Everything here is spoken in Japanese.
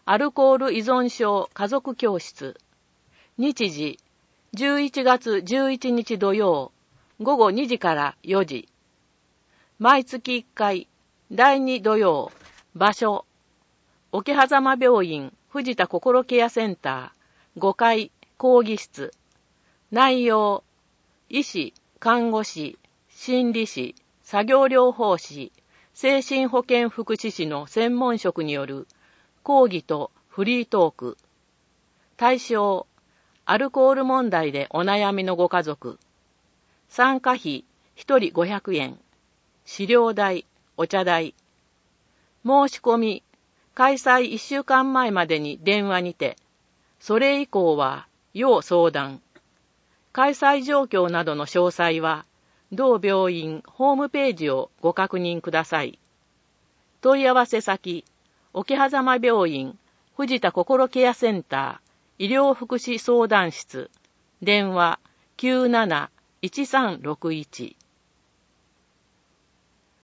アルコール依存症家族教室。日時、11月11日土曜、午後2時から4時。毎月1回、第2土曜。場所、桶狭間病院藤田心ケアセンター5階講義室。内容、医師、看護師、心理師、作業療法士、精神保健福祉士の専門職による講義とフリートーク。対象、アルコール問題でお悩みのご家族。参加費1人500円。資料代、お茶代。申し込み、開催1週間前までに電話にて、それ以降は要相談。開催状況などの詳細は、同病院ホームページをご確認ください。問い合わせ先、桶狭間病院藤田心ケアセンター医療福祉相談室。電話 97-1361